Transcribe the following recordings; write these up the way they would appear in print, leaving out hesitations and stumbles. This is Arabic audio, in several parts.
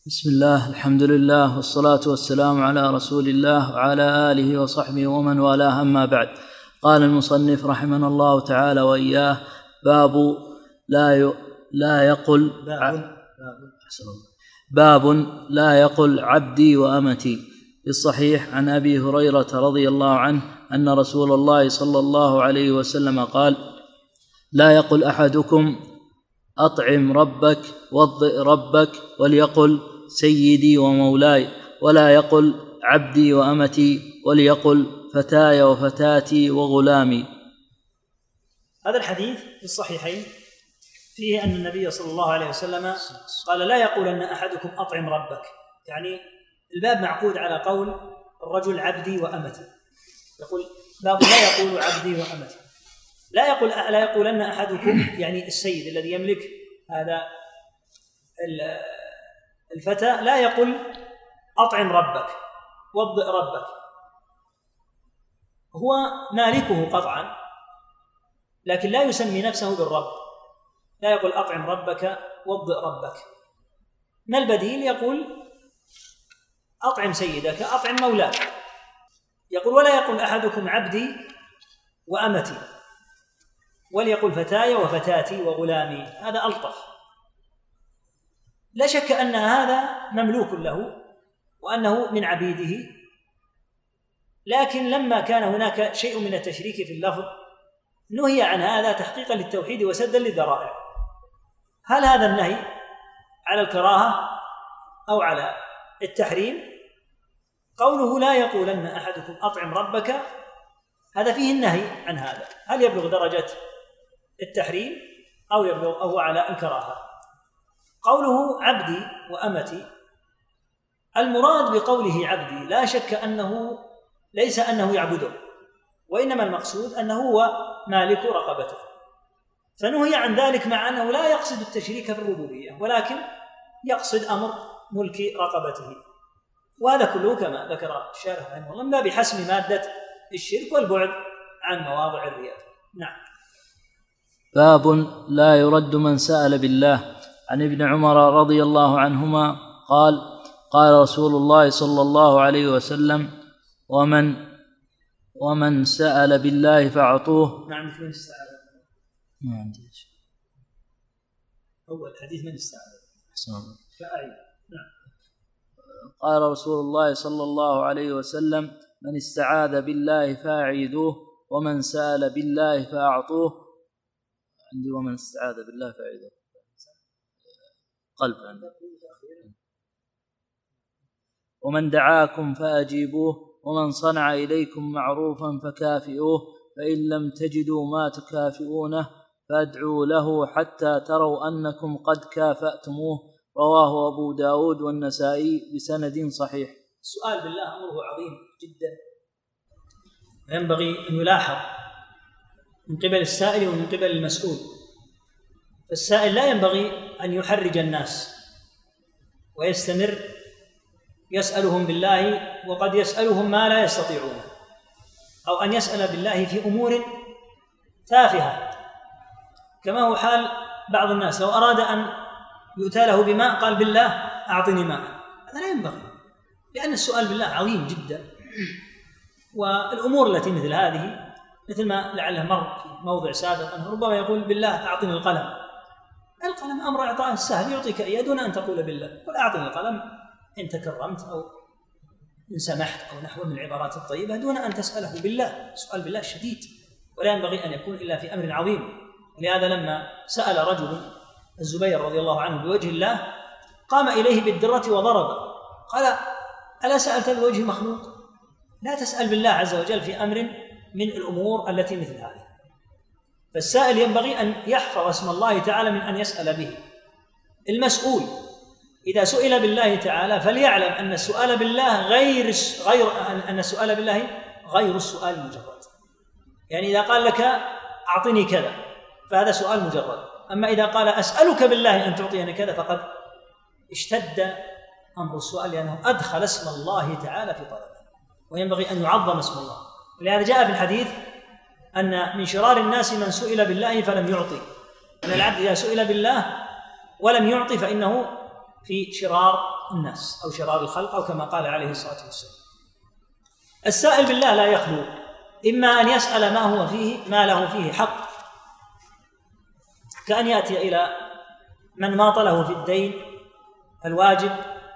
بسم الله، الحمد لله، والصلاة والسلام على رسول الله وعلى آله وصحبه ومن والاه، أما بعد. قال المصنف رحمنا الله تعالى وإياه: باب لا يقل عبدي وأمتي. في الصحيح عن أبي هريرة رضي الله عنه أن رسول الله صلى الله عليه وسلم قال: لا يقل أحدكم أطعم ربك وضئ ربك، وليقل سيدي ومولاي، ولا يقل عبدي وأمتي، وليقل فتاي وفتاتي وغلامي. هذا الحديث في الصحيحين فيه أن النبي صلى الله عليه وسلم قال: لا يقولن أحدكم أطعم ربك، يعني الباب معقود على قول الرجل عبدي وأمتي، يقول باب لا يقول عبدي وأمتي، لا يقولن أحدكم يعني السيد الذي يملك هذا الفتى، لا يقول أطعم ربك وضئ ربك، هو مالكه قطعا لكن لا يسمي نفسه بالرب، لا يقول أطعم ربك وضئ ربك. ما البديل؟ يقول أطعم سيدك، أطعم مولاك. يقول: ولا يقول أحدكم عبدي وأمتي، وليقول فتاي وفتاتي وغلامي. هذا ألطف. لا شك أن هذا مملوك له وأنه من عبيده، لكن لما كان هناك شيء من التشريك في اللفظ نهي عن هذا تحقيقا للتوحيد وسدا للذرائع. هل هذا النهي على الكراهة أو على التحريم؟ قوله لا يقولن أحدكم أطعم ربك هذا فيه النهي عن هذا، هل يبلغ درجة التحريم أو يبلغ أو على الكراهة؟ قوله عبدي وأمتي، المراد بقوله عبدي لا شك أنه ليس أنه يعبده، وإنما المقصود أنه هو مالك رقبته، فنهي عن ذلك مع أنه لا يقصد التشريك في الربوبية ولكن يقصد أمر ملك رقبته. وهذا كله كما ذكر الشارح رحمه الله من باب حسم مادة الشرك والبعد عن مواضع الرياء. نعم. باب لا يرد من سأل بالله. عن ابن عمر رضي الله عنهما قال: قال رسول الله صلى الله عليه وسلم: ومن سأل بالله فأعطوه. نعم. من استعاذ؟ ما عندي شيء. أول حديث من استعاذ فأعيد. نعم. قال رسول الله صلى الله عليه وسلم: من استعاذ بالله فأعيذوه، ومن سأل بالله فأعطوه. عندي ومن استعاذ بالله فأعيذوه قلب عندي. ومن دعاكم فأجيبوه، ومن صنع إليكم معروفا فكافئوه، فإن لم تجدوا ما تكافئونه فادعوا له حتى تروا أنكم قد كافأتموه. رواه أبو داود والنسائي بسند صحيح. السؤال بالله أمره عظيم جدا، وينبغي أن يلاحظ من قبل السائل ومن قبل المسؤول. فالسائل لا ينبغي أن يحرج الناس ويستمر يسألهم بالله وقد يسألهم ما لا يستطيعون، أو أن يسأل بالله في أمور تافهة كما هو حال بعض الناس، لو أراد أن يؤتى له بماء قال: بالله أعطني ماء. هذا لا ينبغي، لأن السؤال بالله عظيم جدا. والأمور التي مثل هذه مثل ما لعله مر في موضع سابق أنه ربما يقول: بالله أعطني القلم. القلم أمر إعطاء السهل، يعطيك إياه دون أن تقول بالله، قل أعطني القلم إن تكرمت أو إن سمحت أو نحو من العبارات الطيبة دون أن تسأله بالله. سؤال بالله شديد ولا ينبغي أن يكون إلا في أمر عظيم. ولهذا لما سأل رجل الزبير رضي الله عنه بوجه الله قام إليه بالدرة وضربه، قال: ألا سألت بوجه مخلوق؟ لا تسأل بالله عز وجل في أمر من الأمور التي مثل هذه. فالسائل ينبغي أن يحفظ اسم الله تعالى من أن يسأل به. المسؤول إذا سئل بالله تعالى فليعلم أن السؤال بالله غير السؤال المجرد. يعني إذا قال لك أعطني كذا فهذا سؤال مجرد، أما إذا قال أسألك بالله أن تعطيني كذا فقد اشتد أمر السؤال، لأنه أدخل اسم الله تعالى في طلبه، وينبغي أن يعظم اسم الله. ولهذا جاء في الحديث أن من شرار الناس من سئل بالله فلم يعطي، أن العبد إذا سئل بالله ولم يعطي فإنه في شرار الناس أو شرار الخلق، أو كما قال عليه الصلاة والسلام. السائل بالله لا يخلو إما أن يسأل ما له فيه حق، كأن يأتي إلى من ماطله في الدين الواجب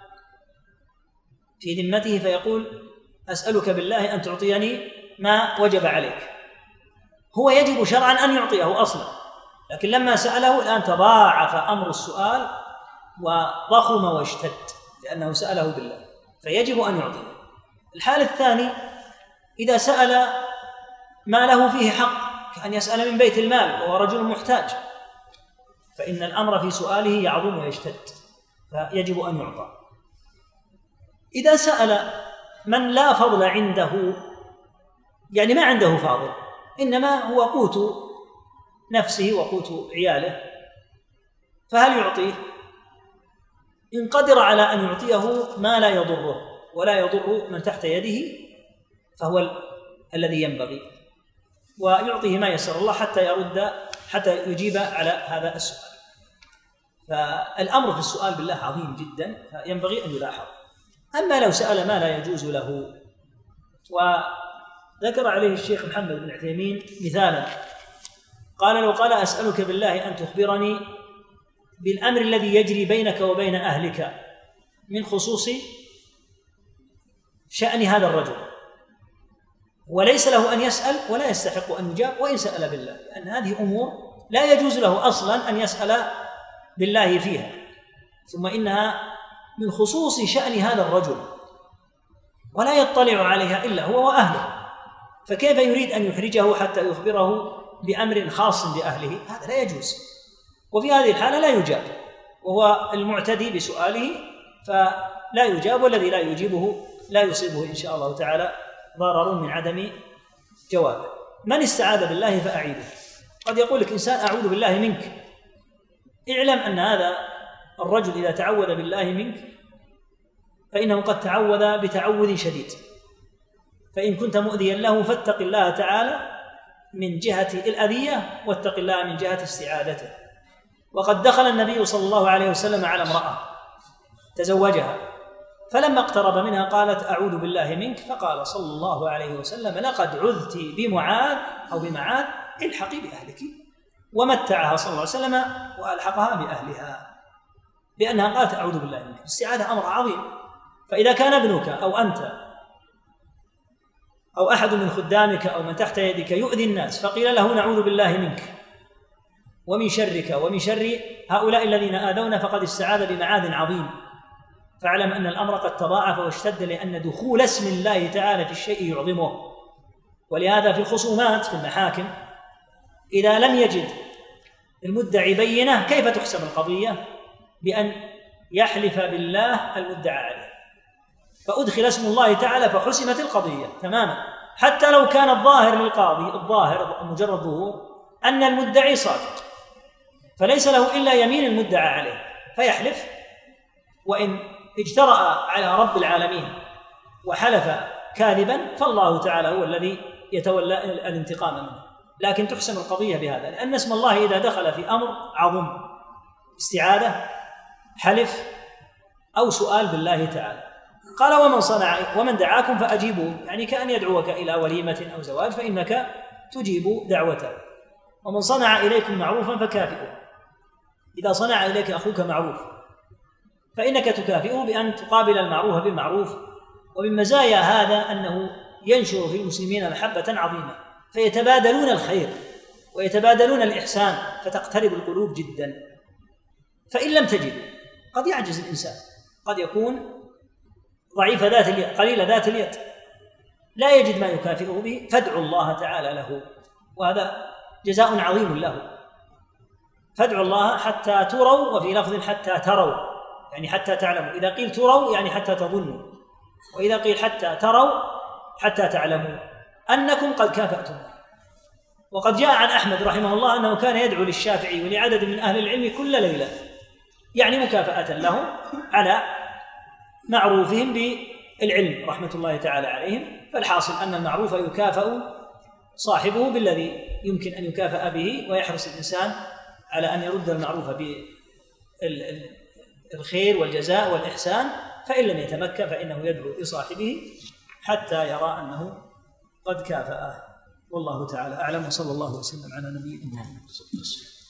في ذمته فيقول: أسألك بالله أن تعطيني ما وجب عليك. هو يجب شرعا أن يعطيه أصلا، لكن لما سأله الآن تضاعف أمر السؤال وضخم واشتد لأنه سأله بالله، فيجب أن يعطيه. الحال الثاني إذا سأل ما له فيه حق، كأن يسأل من بيت المال وهو رجل محتاج، فإن الأمر في سؤاله يعظم ويشتد، فيجب أن يعطى. إذا سأل من لا فضل عنده، يعني ما عنده فاضل، إنما هو قوت نفسه وقوت عياله، فهل يعطيه؟ إن قدر على أن يعطيه ما لا يضره ولا يضر من تحت يده فهو الذي ينبغي، ويعطيه ما يسر الله حتى يجيب على هذا السؤال. فالأمر في السؤال بالله عظيم جدا، فينبغي أن يلاحظ. أما لو سأل ما لا يجوز له، وذكر عليه الشيخ محمد بن عثيمين مثالا، قال: لو قال: أسألك بالله أن تخبرني بالأمر الذي يجري بينك وبين أهلك من خصوص شأن هذا الرجل، وليس له أن يسأل ولا يستحق أن يجاب وإن سأل بالله، لأن هذه أمور لا يجوز له أصلا أن يسأل بالله فيها، ثم إنها من خصوص شأن هذا الرجل ولا يطلع عليها إلا هو وأهله، فكيف يريد أن يحرجه حتى يخبره بأمر خاص بأهله؟ هذا لا يجوز، وفي هذه الحالة لا يجاب، وهو المعتدي بسؤاله فلا يجاب، والذي لا يجيبه لا يصيبه إن شاء الله تعالى ضرر من عدم جوابه. من استعاذ بالله فأعيذه. قد يقول لك إنسان: أعوذ بالله منك. اعلم أن هذا الرجل إذا تعوذ بالله منك فإنه قد تعوذ بتعوذ شديد، فإن كنت مؤذيا له فاتق الله تعالى من جهة الأذية واتق الله من جهة استعاذته. وقد دخل النبي صلى الله عليه وسلم على امرأة تزوجها، فلما اقترب منها قالت: أعوذ بالله منك، فقال صلى الله عليه وسلم: لقد عذت بمعاذ أو بمعاذ، الحقي بأهلك، ومتعها صلى الله عليه وسلم وألحقها بأهلها، لأنها قالت: أعوذ بالله منك. الاستعاذة أمر عظيم، فإذا كان ابنك أو أنت أو أحد من خدامك أو من تحت يدك يؤذي الناس فقيل له: نعوذ بالله منك ومن شرك ومن شر هؤلاء الذين آذونا، فقد استعاذ بمعاذ عظيم، فاعلم أن الأمر قد تضاعف واشتد، لأن دخول اسم الله تعالى في الشيء يعظمه. ولهذا في الخصومات في المحاكم إذا لم يجد المدعي بينة كيف تحسم القضية؟ بأن يحلف بالله المدعى عليه، فأدخل اسم الله تعالى فحسمت القضية تماما، حتى لو كان الظاهر للقاضي، الظاهر مجرد ظهور أن المدعي صادق، فليس له إلا يمين المدعى عليه فيحلف، وإن اجترأ على رب العالمين وحلف كاذبا فالله تعالى هو الذي يتولى الانتقام منه. لكن تحسم القضية بهذا، لأن اسم الله إذا دخل في أمر عظم، استعاذة، حلف، أو سؤال بالله تعالى. قال: ومن دعاكم فأجيبوه، يعني كأن يدعوك إلى وليمة أو زواج فإنك تجيب دعوته. ومن صنع إليكم معروفا فكافئوه، إذا صنع إليك أخوك معروف فإنك تكافئه بأن تقابل المعروف بالمعروف. ومن مزايا هذا أنه ينشر في المسلمين محبة عظيمة، فيتبادلون الخير ويتبادلون الإحسان، فتقترب القلوب جدا. فإن لم تجد قد يعجز الإنسان، قد يكون ضعيف ذات اليد، قليل ذات اليد، لا يجد ما يكافئه به، فادعوا الله تعالى له، وهذا جزاء عظيم له. فادعوا الله حتى تروا، وفي لفظ حتى تروا، يعني حتى تعلموا. إذا قيل تروا يعني حتى تظنوا، وإذا قيل حتى تروا حتى تعلموا أنكم قد كافأتم. وقد جاء عن أحمد رحمه الله أنه كان يدعو للشافعي ولعدد من أهل العلم كل ليلة، يعني مكافأة لهم على معروفهم بالعلم رحمة الله تعالى عليهم. فالحاصل أن المعروف يكافأ صاحبه بالذي يمكن أن يكافأ به، ويحرص الإنسان على أن يرد المعروف الخير والجزاء والإحسان، فإن لم يتمكن فإنه يدعو لصاحبه حتى يرى أنه قد كافأه. والله تعالى أعلم، وصلى الله وسلم على نبينا محمد.